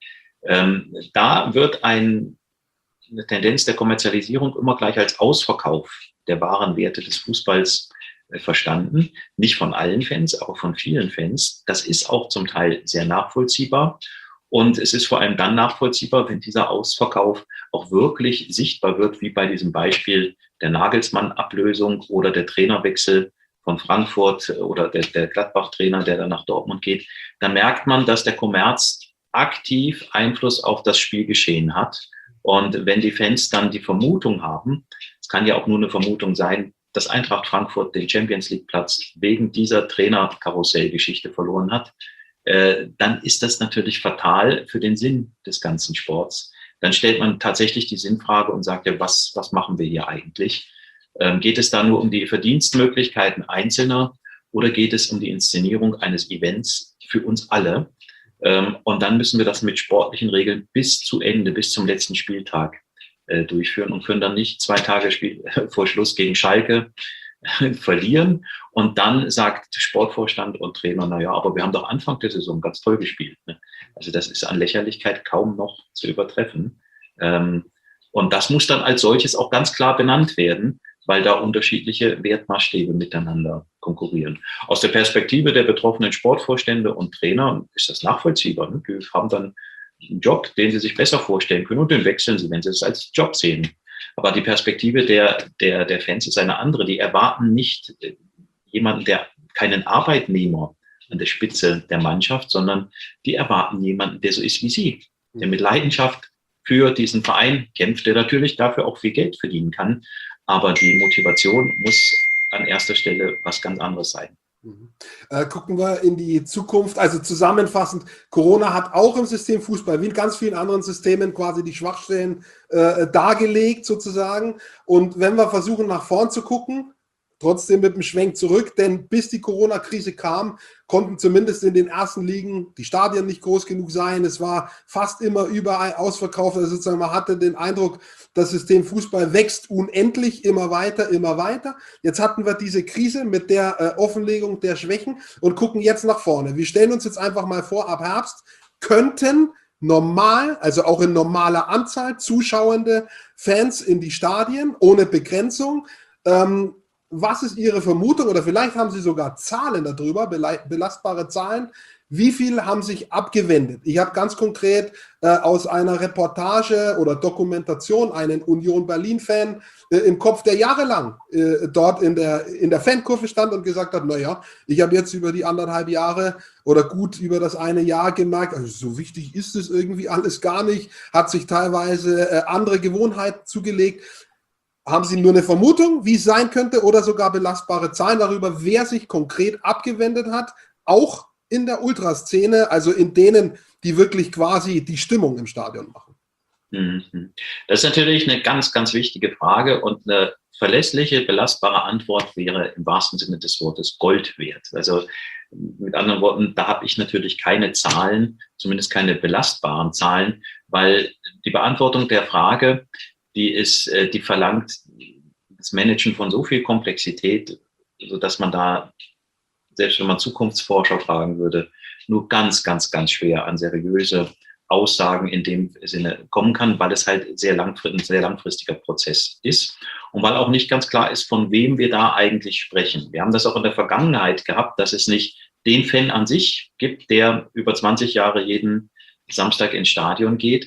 Da wird eine Tendenz der Kommerzialisierung immer gleich als Ausverkauf der wahren Werte des Fußballs verstanden. Nicht von allen Fans, aber von vielen Fans. Das ist auch zum Teil sehr nachvollziehbar. Und es ist vor allem dann nachvollziehbar, wenn dieser Ausverkauf auch wirklich sichtbar wird, wie bei diesem Beispiel der Nagelsmann-Ablösung oder der Trainerwechsel von Frankfurt oder der Gladbach-Trainer, der dann nach Dortmund geht. Da merkt man, dass der Kommerz aktiv Einfluss auf das Spielgeschehen hat. Und wenn die Fans dann die Vermutung haben, es kann ja auch nur eine Vermutung sein, dass Eintracht Frankfurt den Champions-League-Platz wegen dieser Trainerkarussell-Geschichte verloren hat, dann ist das natürlich fatal für den Sinn des ganzen Sports. Dann stellt man tatsächlich die Sinnfrage und sagt, ja, was machen wir hier eigentlich? Geht es da nur um die Verdienstmöglichkeiten Einzelner oder geht es um die Inszenierung eines Events für uns alle? Und dann müssen wir das mit sportlichen Regeln bis zu Ende, bis zum letzten Spieltag durchführen und können dann nicht 2 Tage vor Schluss gegen Schalke verlieren. Und dann sagt Sportvorstand und Trainer, naja, aber wir haben doch Anfang der Saison ganz toll gespielt. Ne? Also das ist an Lächerlichkeit kaum noch zu übertreffen. Und das muss dann als solches auch ganz klar benannt werden, weil da unterschiedliche Wertmaßstäbe miteinander konkurrieren. Aus der Perspektive der betroffenen Sportvorstände und Trainer ist das nachvollziehbar. Ne? Die haben dann einen Job, den sie sich besser vorstellen können und den wechseln sie, wenn sie es als Job sehen. Aber die Perspektive der Fans ist eine andere. Die erwarten nicht jemanden, der keinen Arbeitnehmer an der Spitze der Mannschaft, sondern die erwarten jemanden, der so ist wie sie, der mit Leidenschaft für diesen Verein kämpft, der natürlich dafür auch viel Geld verdienen kann. Aber die Motivation muss an erster Stelle was ganz anderes sein. Gucken wir in die Zukunft. Also zusammenfassend, Corona hat auch im System Fußball wie in ganz vielen anderen Systemen quasi die Schwachstellen dargelegt sozusagen. Und wenn wir versuchen nach vorn zu gucken, trotzdem mit dem Schwenk zurück, denn bis die Corona-Krise kam, konnten zumindest in den ersten Ligen die Stadien nicht groß genug sein. Es war fast immer überall ausverkauft. Also sozusagen man hatte den Eindruck, das System Fußball wächst unendlich, immer weiter, immer weiter. Jetzt hatten wir diese Krise mit der Offenlegung der Schwächen und gucken jetzt nach vorne. Wir stellen uns jetzt einfach mal vor, ab Herbst könnten normal, also auch in normaler Anzahl, zuschauende Fans in die Stadien ohne Begrenzung. Was ist Ihre Vermutung oder vielleicht haben Sie sogar Zahlen darüber, belastbare Zahlen, wie viel haben sich abgewendet? Ich habe ganz konkret aus einer Reportage oder Dokumentation einen Union Berlin-Fan im Kopf, der jahrelang dort in der Fankurve stand und gesagt hat, naja, ich habe jetzt über die 1,5 Jahre oder gut über das eine Jahr gemerkt, also so wichtig ist es irgendwie alles gar nicht, hat sich teilweise andere Gewohnheiten zugelegt. Haben Sie nur eine Vermutung, wie es sein könnte oder sogar belastbare Zahlen darüber, wer sich konkret abgewendet hat, auch in der Ultraszene, also in denen, die wirklich quasi die Stimmung im Stadion machen? Das ist natürlich eine ganz, ganz wichtige Frage und eine verlässliche, belastbare Antwort wäre im wahrsten Sinne des Wortes Gold wert. Also mit anderen Worten, da habe ich natürlich keine Zahlen, zumindest keine belastbaren Zahlen, weil die Beantwortung der Frage, die verlangt das Managen von so viel Komplexität, sodass man da, selbst wenn man Zukunftsforscher fragen würde, nur ganz, ganz, ganz schwer an seriöse Aussagen in dem Sinne kommen kann, weil es halt ein sehr langfristiger Prozess ist und weil auch nicht ganz klar ist, von wem wir da eigentlich sprechen. Wir haben das auch in der Vergangenheit gehabt, dass es nicht den Fan an sich gibt, der über 20 Jahre jeden Samstag ins Stadion geht,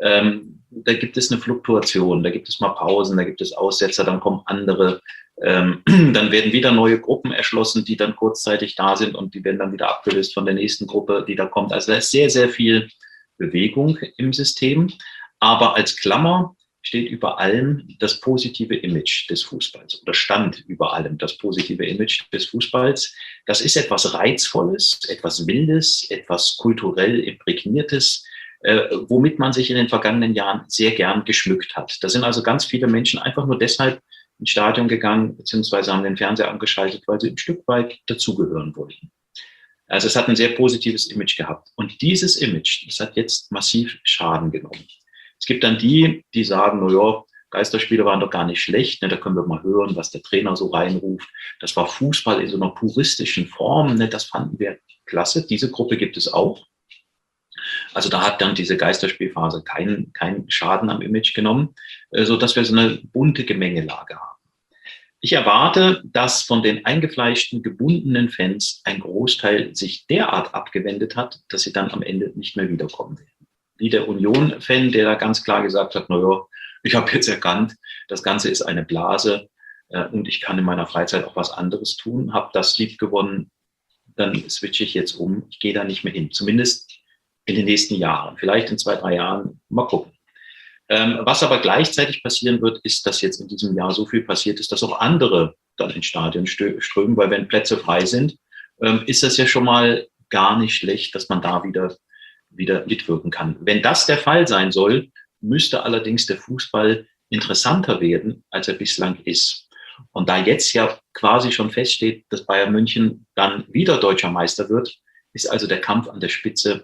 Da gibt es eine Fluktuation, da gibt es mal Pausen, da gibt es Aussetzer, dann kommen andere, dann werden wieder neue Gruppen erschlossen, die dann kurzzeitig da sind und die werden dann wieder abgelöst von der nächsten Gruppe, die da kommt. Also da ist sehr, sehr viel Bewegung im System, aber als Klammer steht über allem das positive Image des Fußballs oder stand über allem das positive Image des Fußballs. Das ist etwas Reizvolles, etwas Wildes, etwas kulturell Imprägniertes, womit man sich in den vergangenen Jahren sehr gern geschmückt hat. Da sind also ganz viele Menschen einfach nur deshalb ins Stadion gegangen, beziehungsweise haben den Fernseher angeschaltet, weil sie ein Stück weit dazugehören wollten. Also es hat ein sehr positives Image gehabt. Und dieses Image, das hat jetzt massiv Schaden genommen. Es gibt dann die sagen, naja, Geisterspiele waren doch gar nicht schlecht, ne, da können wir mal hören, was der Trainer so reinruft. Das war Fußball in so einer puristischen Form, ne, das fanden wir klasse. Diese Gruppe gibt es auch. Also da hat dann diese Geisterspielphase keinen Schaden am Image genommen, sodass wir so eine bunte Gemengelage haben. Ich erwarte, dass von den eingefleischten, gebundenen Fans ein Großteil sich derart abgewendet hat, dass sie dann am Ende nicht mehr wiederkommen werden. Wie der Union-Fan, der da ganz klar gesagt hat, naja, ich habe jetzt erkannt, das Ganze ist eine Blase und ich kann in meiner Freizeit auch was anderes tun, habe das lieb gewonnen, dann switche ich jetzt um, ich gehe da nicht mehr hin, zumindest in den nächsten Jahren, vielleicht in 2, 3 Jahren, mal gucken. Was aber gleichzeitig passieren wird, ist, dass jetzt in diesem Jahr so viel passiert ist, dass auch andere dann ins Stadion strömen, weil wenn Plätze frei sind, ist das ja schon mal gar nicht schlecht, dass man da wieder mitwirken kann. Wenn das der Fall sein soll, müsste allerdings der Fußball interessanter werden, als er bislang ist. Und da jetzt ja quasi schon feststeht, dass Bayern München dann wieder deutscher Meister wird, ist also der Kampf an der Spitze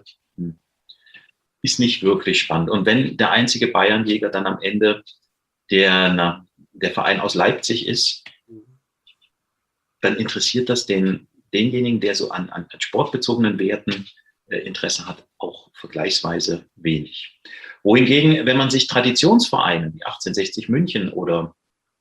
ist nicht wirklich spannend. Und wenn der einzige Bayernjäger dann am Ende der Verein aus Leipzig ist, dann interessiert das denjenigen, der so an sportbezogenen Werten Interesse hat, auch vergleichsweise wenig. Wohingegen, wenn man sich Traditionsvereine wie 1860 München oder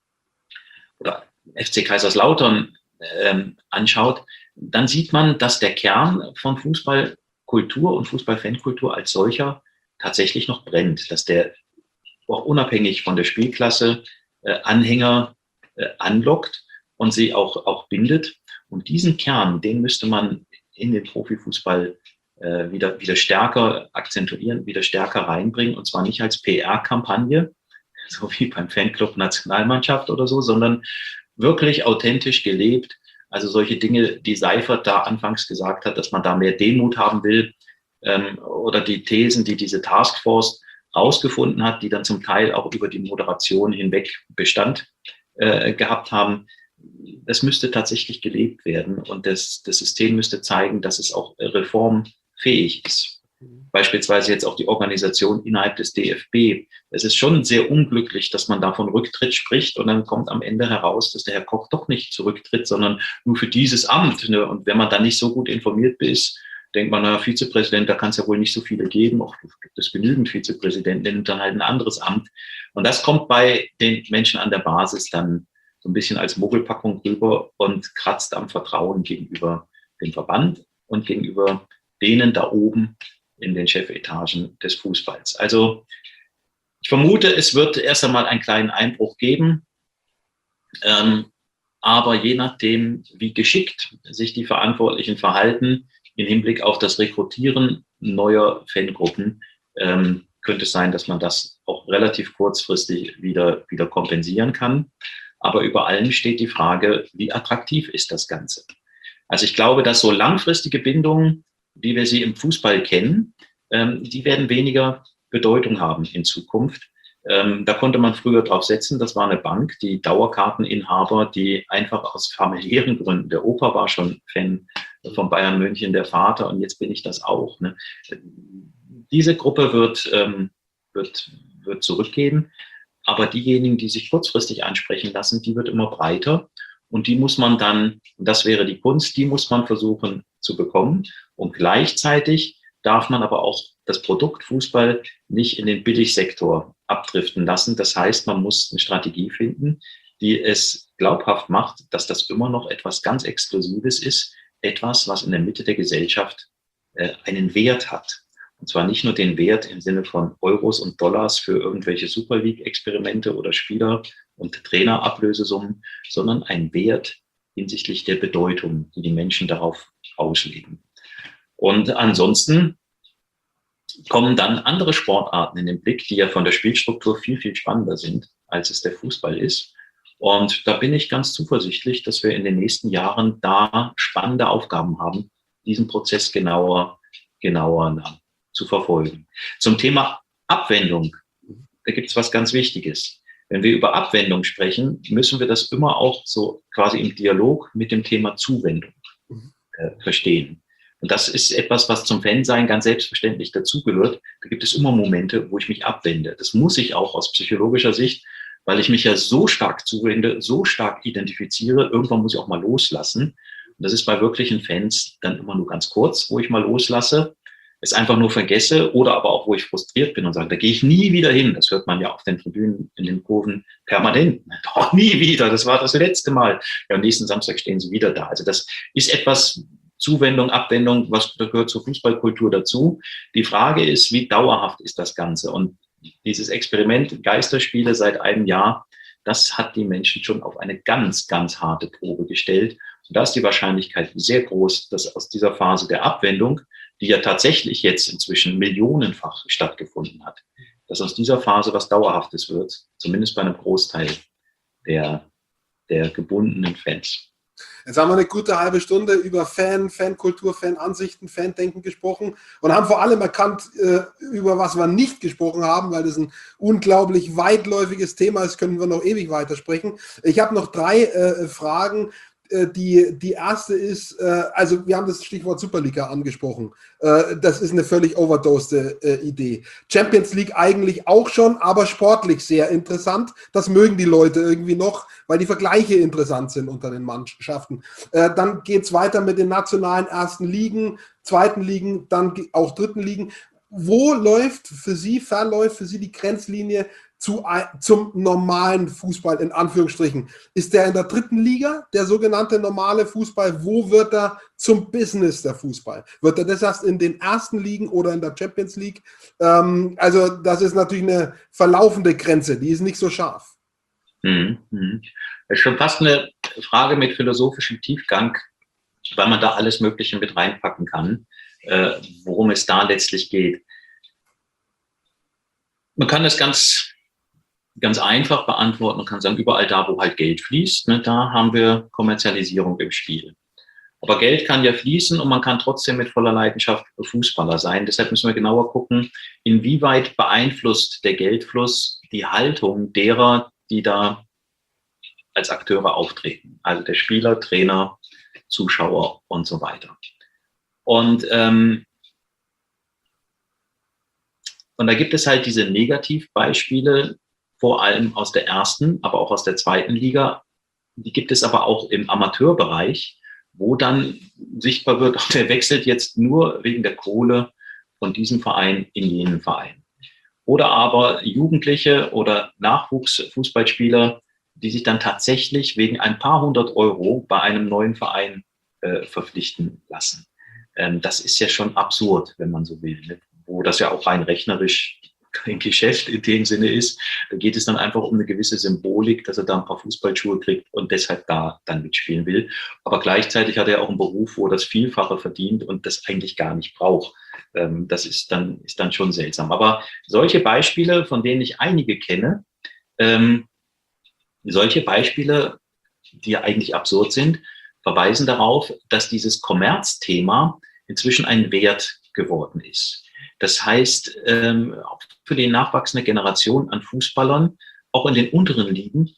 FC Kaiserslautern anschaut, dann sieht man, dass der Kern von Fußballkultur und Fußballfankultur als solcher tatsächlich noch brennt, dass der auch unabhängig von der Spielklasse Anhänger anlockt und sie auch bindet. Und diesen Kern, den müsste man in den Profifußball wieder stärker akzentuieren, wieder stärker reinbringen, und zwar nicht als PR-Kampagne, so wie beim Fanclub Nationalmannschaft oder so, sondern wirklich authentisch gelebt. Also solche Dinge, die Seifert da anfangs gesagt hat, dass man da mehr Demut haben will, oder die Thesen, die diese Taskforce rausgefunden hat, die dann zum Teil auch über die Moderation hinweg Bestand gehabt haben, das müsste tatsächlich gelebt werden, und das System müsste zeigen, dass es auch reformfähig ist. Beispielsweise jetzt auch die Organisation innerhalb des DFB. Es ist schon sehr unglücklich, dass man da von Rücktritt spricht und dann kommt am Ende heraus, dass der Herr Koch doch nicht zurücktritt, sondern nur für dieses Amt. Ne? Und wenn man dann nicht so gut informiert ist, denkt man, na, Vizepräsident, da kann es ja wohl nicht so viele geben. Auch gibt es genügend Vizepräsidenten, der nimmt dann halt ein anderes Amt. Und das kommt bei den Menschen an der Basis dann so ein bisschen als Mogelpackung rüber und kratzt am Vertrauen gegenüber dem Verband und gegenüber denen da oben in den Chefetagen des Fußballs. Also ich vermute, es wird erst einmal einen kleinen Einbruch geben, aber je nachdem, wie geschickt sich die Verantwortlichen verhalten im Hinblick auf das Rekrutieren neuer Fangruppen, könnte es sein, dass man das auch relativ kurzfristig wieder kompensieren kann. Aber über allem steht die Frage, wie attraktiv ist das Ganze? Also ich glaube, dass so langfristige Bindungen, wie wir sie im Fußball kennen, die werden weniger Bedeutung haben in Zukunft. Da konnte man früher drauf setzen, das war eine Bank, die Dauerkarteninhaber, die einfach aus familiären Gründen, der Opa war schon Fan von Bayern München, der Vater, und jetzt bin ich das auch. Ne? Diese Gruppe wird zurückgehen, aber diejenigen, die sich kurzfristig ansprechen lassen, die wird immer breiter. Und die muss man dann, und das wäre die Kunst, die muss man versuchen zu bekommen. Und gleichzeitig darf man aber auch das Produkt Fußball nicht in den Billigsektor abdriften lassen. Das heißt, man muss eine Strategie finden, die es glaubhaft macht, dass das immer noch etwas ganz Exklusives ist, etwas, was in der Mitte der Gesellschaft einen Wert hat. Und Und zwar nicht nur den Wert im Sinne von Euros und Dollars für irgendwelche Super League-Experimente oder Spieler- und Trainerablösesummen, sondern einen Wert hinsichtlich der Bedeutung, die die Menschen darauf auslegen. Und ansonsten kommen dann andere Sportarten in den Blick, die ja von der Spielstruktur viel, viel spannender sind, als es der Fußball ist. Und da bin ich ganz zuversichtlich, dass wir in den nächsten Jahren da spannende Aufgaben haben, diesen Prozess genauer zu verfolgen. Zum Thema Abwendung, da gibt es was ganz Wichtiges. Wenn wir über Abwendung sprechen, müssen wir das immer auch so quasi im Dialog mit dem Thema Zuwendung verstehen. Und das ist etwas, was zum Fansein ganz selbstverständlich dazugehört. Da gibt es immer Momente, wo ich mich abwende. Das muss ich auch aus psychologischer Sicht, weil ich mich ja so stark zuwende, so stark identifiziere. Irgendwann muss ich auch mal loslassen. Und das ist bei wirklichen Fans dann immer nur ganz kurz, wo ich mal loslasse, es einfach nur vergesse oder aber auch, wo ich frustriert bin und sage, da gehe ich nie wieder hin. Das hört man ja auf den Tribünen, in den Kurven permanent. Doch nie wieder, das war das letzte Mal. Ja, am nächsten Samstag stehen sie wieder da. Also das ist etwas, Zuwendung, Abwendung, was gehört zur Fußballkultur dazu. Die Frage ist, wie dauerhaft ist das Ganze? Und dieses Experiment Geisterspiele seit einem Jahr, das hat die Menschen schon auf eine ganz, ganz harte Probe gestellt. Und da ist die Wahrscheinlichkeit sehr groß, dass aus dieser Phase der Abwendung, die ja tatsächlich jetzt inzwischen millionenfach stattgefunden hat, dass aus dieser Phase was Dauerhaftes wird, zumindest bei einem Großteil der gebundenen Fans. Jetzt haben wir eine gute halbe Stunde über Fankultur, Fanansichten, Fandenken gesprochen und haben vor allem erkannt, über was wir nicht gesprochen haben, weil das ein unglaublich weitläufiges Thema ist, können wir noch ewig weitersprechen. Ich habe noch 3 Fragen. Die erste ist, also wir haben das Stichwort Superliga angesprochen. Das ist eine völlig overdosed Idee. Champions League eigentlich auch schon, aber sportlich sehr interessant. Das mögen die Leute irgendwie noch, weil die Vergleiche interessant sind unter den Mannschaften. Dann geht es weiter mit den nationalen ersten Ligen, zweiten Ligen, dann auch dritten Ligen. Wo verläuft für Sie die Grenzlinie zum normalen Fußball in Anführungsstrichen? Ist der in der dritten Liga, der sogenannte normale Fußball? Wo wird er zum Business, der Fußball? Wird er das erst in den ersten Ligen oder in der Champions League? Also das ist natürlich eine verlaufende Grenze, die ist nicht so scharf. Das ist schon fast eine Frage mit philosophischem Tiefgang, weil man da alles Mögliche mit reinpacken kann, worum es da letztlich geht. Man kann das ganz einfach beantworten. Man kann sagen, überall da, wo halt Geld fließt, ne, da haben wir Kommerzialisierung im Spiel. Aber Geld kann ja fließen und man kann trotzdem mit voller Leidenschaft Fußballer sein. Deshalb müssen wir genauer gucken, inwieweit beeinflusst der Geldfluss die Haltung derer, die da als Akteure auftreten. Also der Spieler, Trainer, Zuschauer und so weiter. Und da gibt es halt diese Negativbeispiele, vor allem aus der ersten, aber auch aus der zweiten Liga. Die gibt es aber auch im Amateurbereich, wo dann sichtbar wird, der wechselt jetzt nur wegen der Kohle von diesem Verein in jenen Verein. Oder aber Jugendliche oder Nachwuchsfußballspieler, die sich dann tatsächlich wegen ein paar hundert Euro bei einem neuen Verein verpflichten lassen. Das ist ja schon absurd, wenn man so will, ne? Wo das ja auch rein rechnerisch kein Geschäft in dem Sinne ist. Da geht es dann einfach um eine gewisse Symbolik, dass er da ein paar Fußballschuhe kriegt und deshalb da dann mitspielen will. Aber gleichzeitig hat er auch einen Beruf, wo er das Vielfache verdient und das eigentlich gar nicht braucht. Das ist dann schon seltsam. Aber solche Beispiele, von denen ich einige kenne, solche Beispiele, die ja eigentlich absurd sind, verweisen darauf, dass dieses Kommerzthema inzwischen ein Wert geworden ist. Das heißt, auch für die nachwachsende Generation an Fußballern, auch in den unteren Ligen,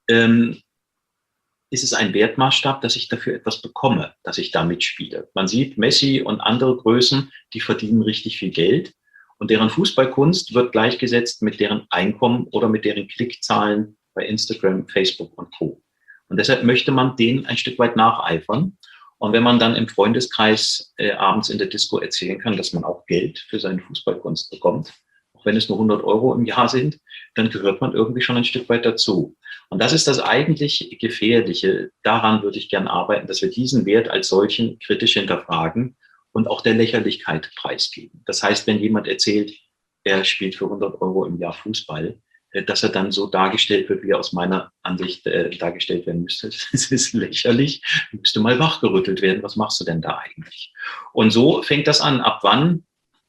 ist es ein Wertmaßstab, dass ich dafür etwas bekomme, dass ich da mitspiele. Man sieht Messi und andere Größen, die verdienen richtig viel Geld und deren Fußballkunst wird gleichgesetzt mit deren Einkommen oder mit deren Klickzahlen bei Instagram, Facebook und Co. Und deshalb möchte man denen ein Stück weit nacheifern. Und wenn man dann im Freundeskreis abends in der Disco erzählen kann, dass man auch Geld für seine Fußballkunst bekommt, auch wenn es nur 100 Euro im Jahr sind, dann gehört man irgendwie schon ein Stück weit dazu. Und das ist das eigentlich Gefährliche. Daran würde ich gern arbeiten, dass wir diesen Wert als solchen kritisch hinterfragen und auch der Lächerlichkeit preisgeben. Das heißt, wenn jemand erzählt, er spielt für 100 Euro im Jahr Fußball, dass er dann so dargestellt wird, wie er aus meiner Ansicht dargestellt werden müsste. Das ist lächerlich. Du müsste mal wachgerüttelt werden. Was machst du denn da eigentlich? Und so fängt das an. Ab wann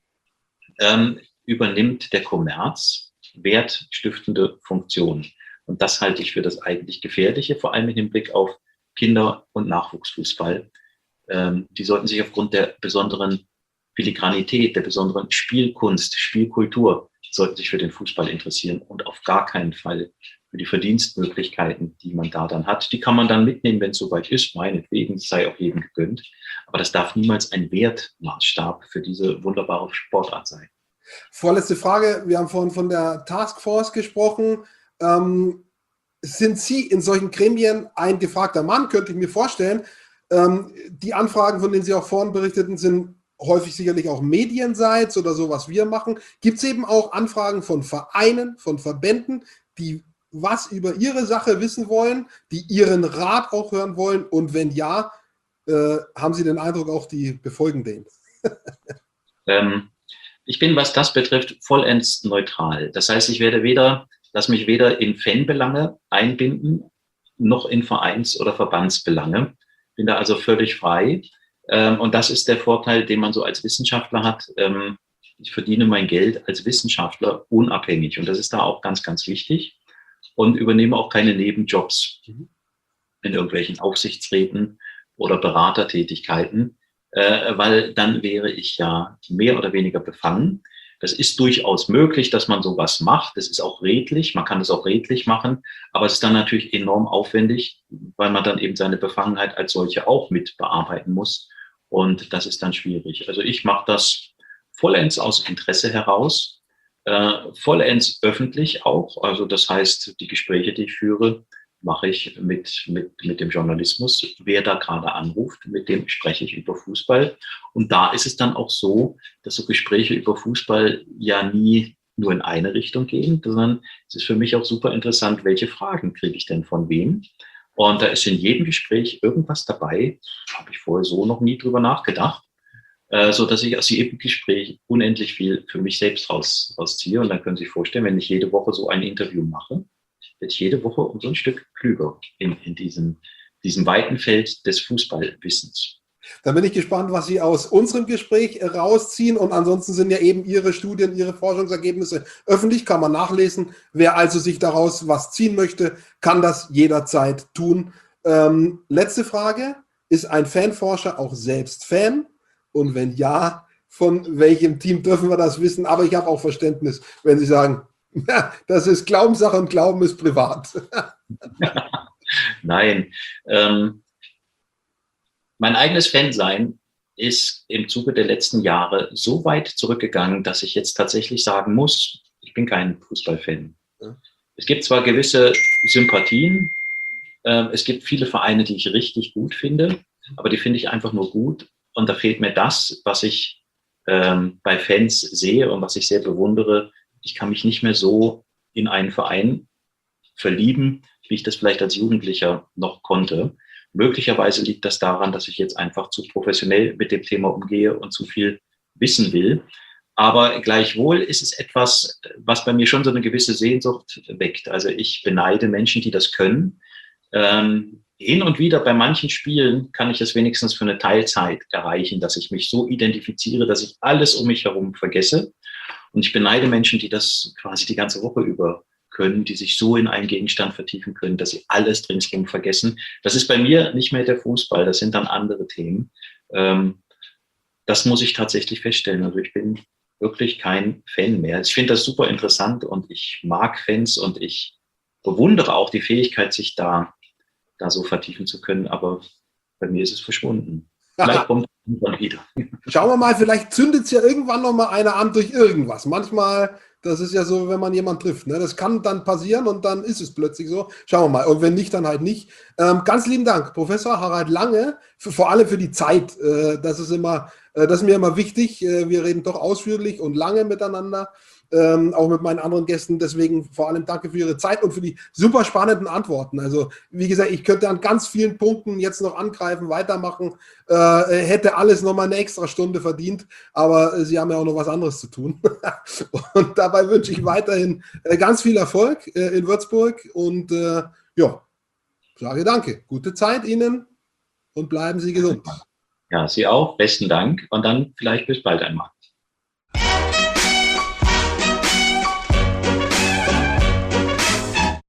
übernimmt der Kommerz wertstiftende Funktionen? Und das halte ich für das eigentlich Gefährliche, vor allem im Hinblick auf Kinder- und Nachwuchsfußball. Die sollten sich aufgrund der besonderen Filigranität, der besonderen Spielkunst, Spielkultur, sollten sich für den Fußball interessieren und auf gar keinen Fall für die Verdienstmöglichkeiten, die man da dann hat. Die kann man dann mitnehmen, wenn es soweit ist, meinetwegen, sei auch jedem gegönnt. Aber das darf niemals ein Wertmaßstab für diese wunderbare Sportart sein. Vorletzte Frage, wir haben vorhin von der Taskforce gesprochen. Sind Sie in solchen Gremien ein gefragter Mann, könnte ich mir vorstellen. Die Anfragen, von denen Sie auch vorhin berichteten, sind häufig sicherlich auch medienseits oder so, was wir machen. Gibt es eben auch Anfragen von Vereinen, von Verbänden, die was über ihre Sache wissen wollen, die Ihren Rat auch hören wollen? Und wenn ja, haben Sie den Eindruck, auch die befolgen den? Ich bin, was das betrifft, vollends neutral. Das heißt, lass mich weder in Fanbelange einbinden, noch in Vereins- oder Verbandsbelange. Bin da also völlig frei. Und das ist der Vorteil, den man so als Wissenschaftler hat. Ich verdiene mein Geld als Wissenschaftler unabhängig. Und das ist da auch ganz, ganz wichtig. Und übernehme auch keine Nebenjobs in irgendwelchen Aufsichtsräten oder Beratertätigkeiten, weil dann wäre ich ja mehr oder weniger befangen. Das ist durchaus möglich, dass man sowas macht. Das ist auch redlich. Man kann das auch redlich machen. Aber es ist dann natürlich enorm aufwendig, weil man dann eben seine Befangenheit als solche auch mit bearbeiten muss. Und das ist dann schwierig. Also ich mache das vollends aus Interesse heraus, vollends öffentlich auch. Also das heißt, die Gespräche, die ich führe, mache ich mit dem Journalismus. Wer da gerade anruft, mit dem spreche ich über Fußball. Und da ist es dann auch so, dass so Gespräche über Fußball ja nie nur in eine Richtung gehen, sondern es ist für mich auch super interessant, welche Fragen kriege ich denn von wem? Und da ist in jedem Gespräch irgendwas dabei, habe ich vorher so noch nie drüber nachgedacht, so dass ich aus jedem Gespräch unendlich viel für mich selbst rausziehe. Und dann können Sie sich vorstellen, wenn ich jede Woche so ein Interview mache, werde ich jede Woche um so ein Stück klüger in diesem weiten Feld des Fußballwissens. Da bin ich gespannt, was Sie aus unserem Gespräch rausziehen. Und ansonsten sind ja eben Ihre Studien, Ihre Forschungsergebnisse öffentlich, kann man nachlesen. Wer also sich daraus was ziehen möchte, kann das jederzeit tun. Letzte Frage, ist ein Fanforscher auch selbst Fan? Und wenn ja, von welchem Team dürfen wir das wissen? Aber ich habe auch Verständnis, wenn Sie sagen, ja, das ist Glaubenssache und Glauben ist privat. Nein, mein eigenes Fansein ist im Zuge der letzten Jahre so weit zurückgegangen, dass ich jetzt tatsächlich sagen muss, ich bin kein Fußballfan. Ja. Es gibt zwar gewisse Sympathien, es gibt viele Vereine, die ich richtig gut finde, aber die finde ich einfach nur gut. Und da fehlt mir das, was ich bei Fans sehe und was ich sehr bewundere. Ich kann mich nicht mehr so in einen Verein verlieben, wie ich das vielleicht als Jugendlicher noch konnte. Möglicherweise liegt das daran, dass ich jetzt einfach zu professionell mit dem Thema umgehe und zu viel wissen will. Aber gleichwohl ist es etwas, was bei mir schon so eine gewisse Sehnsucht weckt. Also ich beneide Menschen, die das können. Hin und wieder bei manchen Spielen kann ich es wenigstens für eine Teilzeit erreichen, dass ich mich so identifiziere, dass ich alles um mich herum vergesse. Und ich beneide Menschen, die das quasi die ganze Woche über können, die sich so in einen Gegenstand vertiefen können, dass sie alles ringsherum vergessen. Das ist bei mir nicht mehr der Fußball, das sind dann andere Themen. Das muss ich tatsächlich feststellen. Also ich bin wirklich kein Fan mehr. Ich finde das super interessant und ich mag Fans und ich bewundere auch die Fähigkeit, sich da so vertiefen zu können, aber bei mir ist es verschwunden. Vielleicht kommt es dann wieder. Schauen wir mal, vielleicht zündet es ja irgendwann noch mal einer an durch irgendwas. Manchmal, das ist ja so, wenn man jemanden trifft. Ne? Das kann dann passieren und dann ist es plötzlich so. Schauen wir mal. Und wenn nicht, dann halt nicht. Ganz lieben Dank, Professor Harald Lange, vor allem für die Zeit. Das ist mir immer wichtig. Wir reden doch ausführlich und lange miteinander. auch mit meinen anderen Gästen. Deswegen vor allem danke für Ihre Zeit und für die super spannenden Antworten. Also wie gesagt, ich könnte an ganz vielen Punkten jetzt noch angreifen, weitermachen, hätte alles nochmal eine extra Stunde verdient, aber Sie haben ja auch noch was anderes zu tun. Und dabei wünsche ich weiterhin ganz viel Erfolg in Würzburg und ja, sage danke. Gute Zeit Ihnen und bleiben Sie gesund. Ja, Sie auch. Besten Dank und dann vielleicht bis bald einmal.